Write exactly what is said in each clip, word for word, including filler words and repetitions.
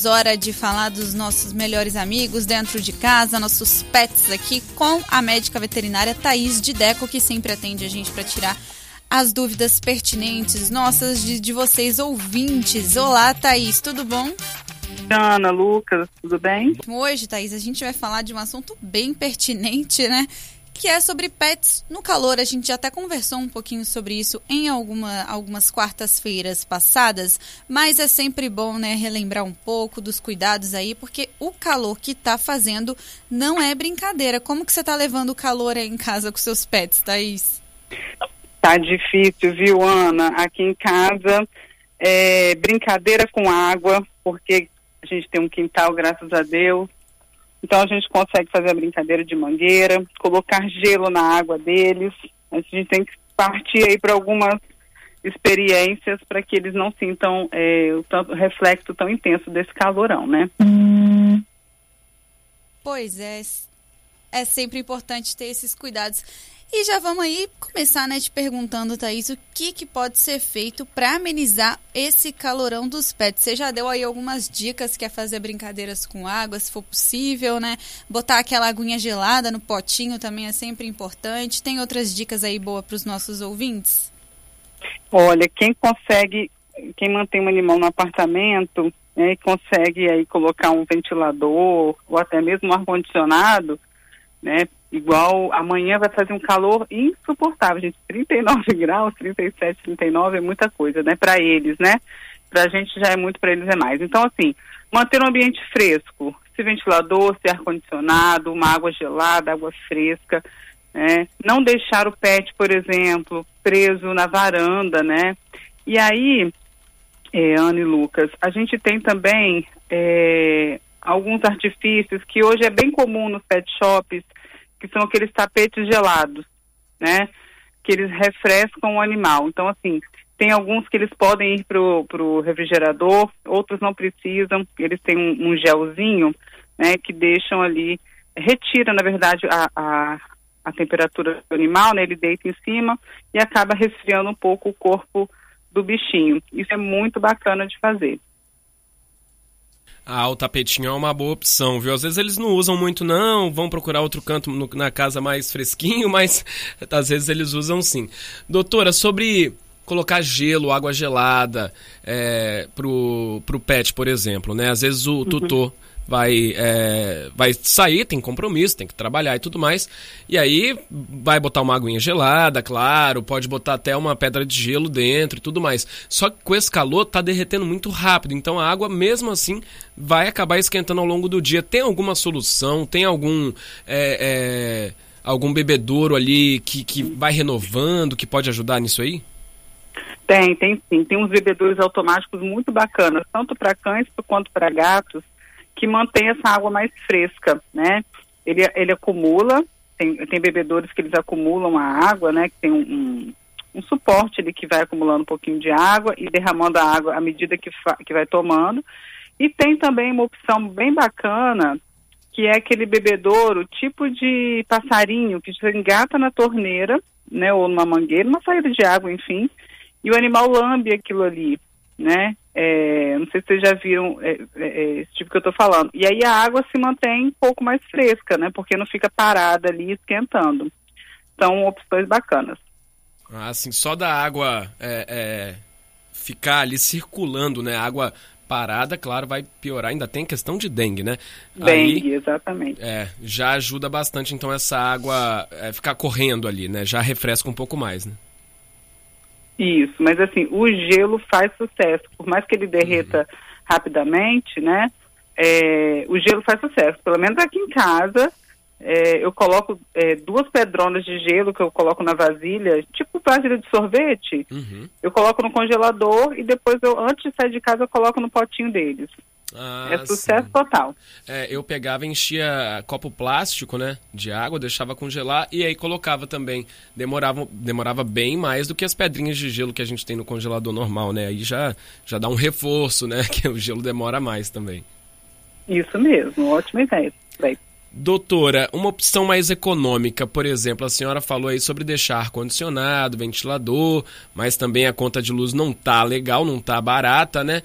Thaís, hora de falar dos nossos melhores amigos dentro de casa, nossos pets aqui, com a médica veterinária Thaís Dideco, que sempre atende a gente para tirar as dúvidas pertinentes nossas de, de vocês ouvintes. Olá, Thaís, tudo bom? Ana, Lucas, tudo bem? Hoje, Thaís, a gente vai falar de um assunto bem pertinente, né? Que é sobre pets no calor. A gente já até conversou um pouquinho sobre isso em alguma, algumas quartas-feiras passadas, mas é sempre bom, né, relembrar um pouco dos cuidados aí, porque o calor que tá fazendo não é brincadeira. Como que você tá levando o calor aí em casa com seus pets, Thaís? Tá difícil, viu, Ana? Aqui em casa, é brincadeira com água, porque a gente tem um quintal, graças a Deus. Então a gente consegue fazer a brincadeira de mangueira, colocar gelo na água deles. A gente tem que partir aí para algumas experiências para que eles não sintam é, o tanto, reflexo tão intenso desse calorão, né? Hum. Pois é, é sempre importante ter esses cuidados. E já vamos aí começar, né, te perguntando, Thaís, o que, que pode ser feito para amenizar esse calorão dos pets? Você já deu aí algumas dicas, que é fazer brincadeiras com água, se for possível, né? Botar aquela aguinha gelada no potinho também é sempre importante. Tem outras dicas aí boas para os nossos ouvintes? Olha, quem consegue, quem mantém um animal no apartamento, né, consegue aí colocar um ventilador ou até mesmo um ar-condicionado, né? Igual amanhã vai fazer um calor insuportável, gente, trinta e nove graus, trinta e sete, trinta e nove é muita coisa, né, para eles, né, pra gente já é muito, para eles é mais. Então, assim, manter um ambiente fresco, se ventilador, se ar-condicionado, uma água gelada, água fresca, né, não deixar o pet, por exemplo, preso na varanda, né, e aí, é, Ana e Lucas, a gente tem também é, alguns artifícios que hoje é bem comum nos pet shops, que são aqueles tapetes gelados, né, que eles refrescam o animal. Então, assim, tem alguns que eles podem ir pro, pro refrigerador, outros não precisam, eles têm um, um gelzinho, né, que deixam ali, retira, na verdade, a, a, a temperatura do animal, né, ele deita em cima e acaba resfriando um pouco o corpo do bichinho. Isso é muito bacana de fazer. Ah, o tapetinho é uma boa opção, viu? Às vezes eles não usam muito não, vão procurar outro canto no, na casa mais fresquinho, mas às vezes eles usam sim. Doutora, sobre colocar gelo, água gelada é, pro, pro pet, por exemplo, né? Às vezes o tutor vai, é, vai sair, tem compromisso, tem que trabalhar e tudo mais, e aí vai botar uma aguinha gelada, claro, pode botar até uma pedra de gelo dentro e tudo mais. Só que com esse calor tá derretendo muito rápido, então a água mesmo assim vai acabar esquentando ao longo do dia. Tem alguma solução? Tem algum é, é, algum bebedouro ali que, que vai renovando, que pode ajudar nisso aí? Tem, tem sim. Tem uns bebedouros automáticos muito bacanas, tanto para cães quanto para gatos, que mantém essa água mais fresca, né? Ele, ele acumula, tem, tem bebedouros que eles acumulam a água, né? Que tem um, um, um suporte ali que vai acumulando um pouquinho de água e derramando a água à medida que, fa, que vai tomando. E tem também uma opção bem bacana, que é aquele bebedouro tipo de passarinho, que você engata na torneira, né? Ou numa mangueira, uma saída de água, enfim, e o animal lambe aquilo ali, né? É, não sei se vocês já viram é, é, esse tipo que eu estou falando. E aí a água se mantém um pouco mais fresca, né? Porque não fica parada ali esquentando. São opções bacanas. Ah, assim, só da água é, é, ficar ali circulando, né? A água parada, claro, vai piorar. Ainda tem questão de dengue, né? Dengue, aí, exatamente. É, já ajuda bastante, então, essa água é, ficar correndo ali, né? Já refresca um pouco mais, né? Isso, mas assim, o gelo faz sucesso, por mais que ele derreta uhum. rapidamente, né, é, o gelo faz sucesso, pelo menos aqui em casa, é, eu coloco é, duas pedronas de gelo que eu coloco na vasilha, tipo vasilha de sorvete, uhum. eu coloco no congelador e depois, eu, antes de sair de casa, eu coloco no potinho deles. Ah, é sucesso sim. total. É, eu pegava e enchia copo plástico, né, de água, deixava congelar e aí colocava também. Demorava, demorava bem mais do que as pedrinhas de gelo que a gente tem no congelador normal, né? Aí já, já dá um reforço, né? Que o gelo demora mais também. Isso mesmo, ótima ideia. Vai. Doutora, uma opção mais econômica, por exemplo, a senhora falou aí sobre deixar ar-condicionado, ventilador, mas também a conta de luz não tá legal, não tá barata, né?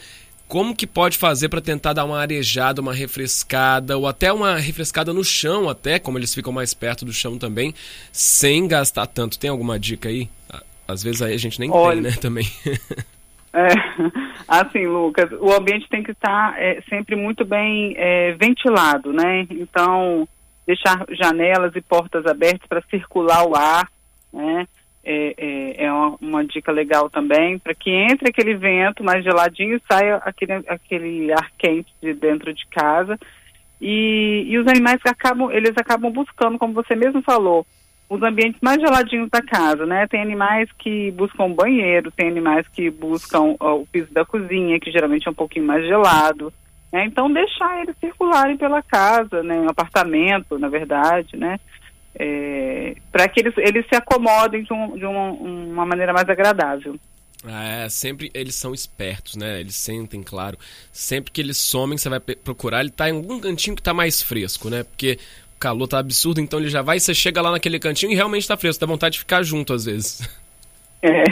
como que pode fazer para tentar dar uma arejada, uma refrescada, ou até uma refrescada no chão, até, como eles ficam mais perto do chão também, sem gastar tanto? Tem alguma dica aí? Às vezes aí a gente nem Olha, tem, né, também. É, assim, Lucas, o ambiente tem que estar é, sempre muito bem é, ventilado, né? Então, deixar janelas e portas abertas para circular o ar, né? É, é, é uma, uma dica legal também, para que entre aquele vento mais geladinho e saia aquele, aquele ar quente de dentro de casa. E, e os animais acabam, eles acabam buscando, como você mesmo falou, os ambientes mais geladinhos da casa, né? Tem animais que buscam banheiro, tem animais que buscam ó, o piso da cozinha, que geralmente é um pouquinho mais gelado, né? Então, deixar eles circularem pela casa, né? Um apartamento, na verdade, né? É, para que eles, eles se acomodem de, um, de uma, uma maneira mais agradável. É, sempre eles são espertos, né? Eles sentem, claro. Sempre que eles somem, você vai procurar, ele tá em algum cantinho que tá mais fresco, né? Porque o calor tá absurdo, então ele já vai, você chega lá naquele cantinho e realmente tá fresco, dá vontade de ficar junto às vezes. É,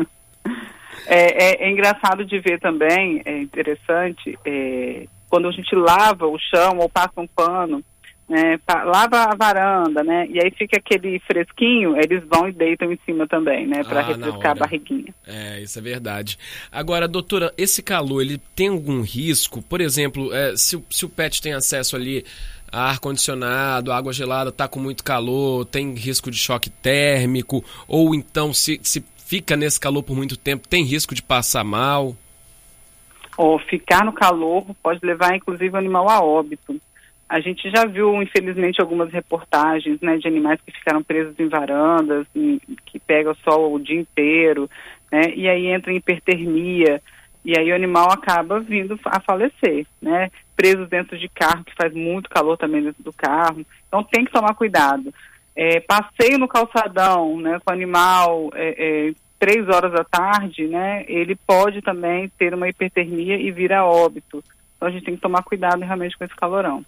é, é, é engraçado de ver também, é interessante, é, quando a gente lava o chão ou passa um pano, né, pa, lava a varanda, né, e aí fica aquele fresquinho, eles vão e deitam em cima também, né, para ah, refrescar a barriguinha. É, isso é verdade. Agora, doutora, esse calor, ele tem algum risco? Por exemplo, é, se, se o pet tem acesso ali a ar-condicionado, água gelada, tá com muito calor, tem risco de choque térmico, ou então se, se fica nesse calor por muito tempo, tem risco de passar mal? Ou ficar no calor pode levar, inclusive, o animal a óbito. A gente já viu, infelizmente, algumas reportagens, né, de animais que ficaram presos em varandas, em, que pegam sol o dia inteiro, né, e aí entra em hipertermia, e aí o animal acaba vindo a falecer, né, presos dentro de carro, que faz muito calor também dentro do carro. Então tem que tomar cuidado. É, passeio no calçadão, né, com o animal é, é, três horas da tarde, né, ele pode também ter uma hipertermia e vir a óbito. Então a gente tem que tomar cuidado realmente com esse calorão.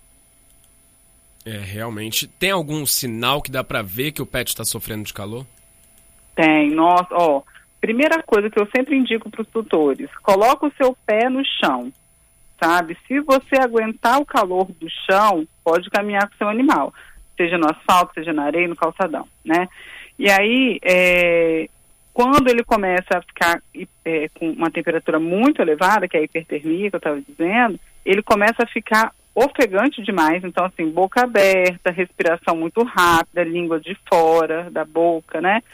É, realmente. Tem algum sinal que dá pra ver que o pet está sofrendo de calor? Tem. Nossa, ó, primeira coisa que eu sempre indico para os tutores, coloca o seu pé no chão, sabe? Se você aguentar o calor do chão, pode caminhar com o seu animal, seja no asfalto, seja na areia, no calçadão, né? E aí, é, quando ele começa a ficar é, com uma temperatura muito elevada, que é a hipertermia que eu estava dizendo, ele começa a ficar ofegante demais, então assim, boca aberta, respiração muito rápida, língua de fora da boca, né?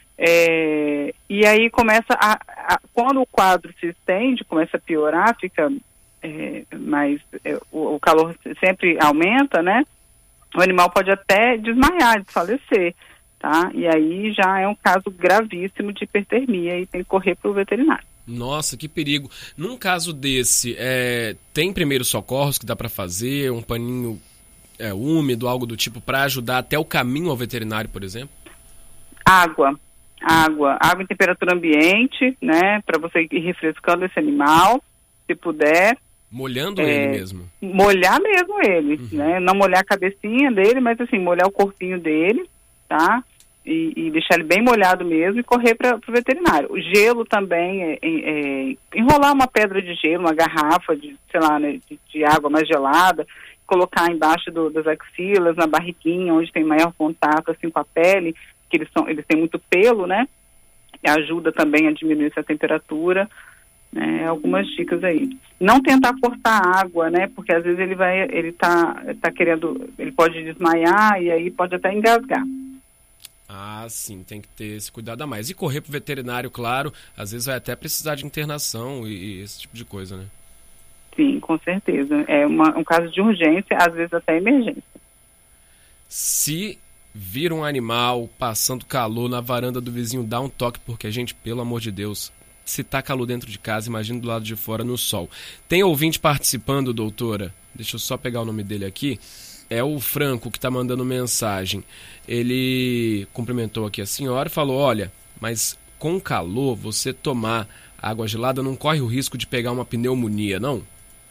É, e aí começa a, a, quando o quadro se estende, começa a piorar, fica é, mais, é, o, o calor sempre aumenta, né? O animal pode até desmaiar, desfalecer, tá? E aí já é um caso gravíssimo de hipertermia e tem que correr para o veterinário. Nossa, que perigo. Num caso desse, é, tem primeiros socorros que dá para fazer, um paninho é, úmido, algo do tipo, para ajudar até o caminho ao veterinário, por exemplo? Água, água, água em temperatura ambiente, né, para você ir refrescando esse animal, se puder. Molhando é, ele mesmo? Molhar mesmo ele, uhum. né, não molhar a cabecinha dele, mas assim, molhar o corpinho dele, tá? E, e deixar ele bem molhado mesmo e correr para o veterinário. O gelo também, é, é, é, enrolar uma pedra de gelo, uma garrafa de, sei lá, né, de, de água mais gelada, colocar embaixo do, das axilas, na barriguinha, onde tem maior contato assim, com a pele, que eles, são, eles têm muito pelo, né? E ajuda também a diminuir essa temperatura, né? Algumas dicas aí. Não tentar cortar a água, né? Porque às vezes ele vai, ele tá, tá querendo, ele pode desmaiar e aí pode até engasgar. Ah, sim, tem que ter esse cuidado a mais. E correr pro veterinário, claro, às vezes vai até precisar de internação e, e esse tipo de coisa, né? Sim, com certeza. É uma, um caso de urgência, às vezes até emergência. Se vir um animal passando calor na varanda do vizinho, dá um toque, porque a gente, pelo amor de Deus, se tá calor dentro de casa, imagina do lado de fora no sol. Tem ouvinte participando, doutora? Deixa eu só pegar o nome dele aqui. É o Franco que está mandando mensagem. Ele cumprimentou aqui a senhora e falou, olha, mas com calor, você tomar água gelada não corre o risco de pegar uma pneumonia, não?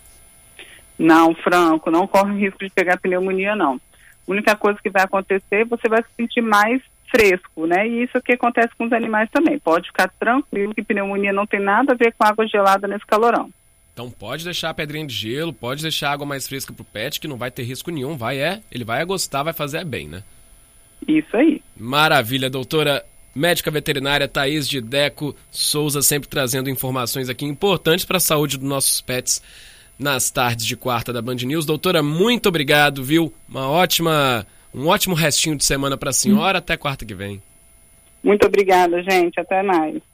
Não, Franco, não corre o risco de pegar pneumonia, não. A única coisa que vai acontecer, você vai se sentir mais fresco, né? E isso é o que acontece com os animais também. Pode ficar tranquilo que pneumonia não tem nada a ver com água gelada nesse calorão. Então pode deixar a pedrinha de gelo, pode deixar a água mais fresca pro pet, que não vai ter risco nenhum, vai é, ele vai gostar, vai fazer bem, né? Isso aí. Maravilha, doutora médica veterinária Thaís de Deco Souza, sempre trazendo informações aqui importantes para a saúde dos nossos pets nas tardes de quarta da Band News. Doutora, muito obrigado, viu? Uma ótima, um ótimo restinho de semana para a senhora, até quarta que vem. Muito obrigada, gente, até mais.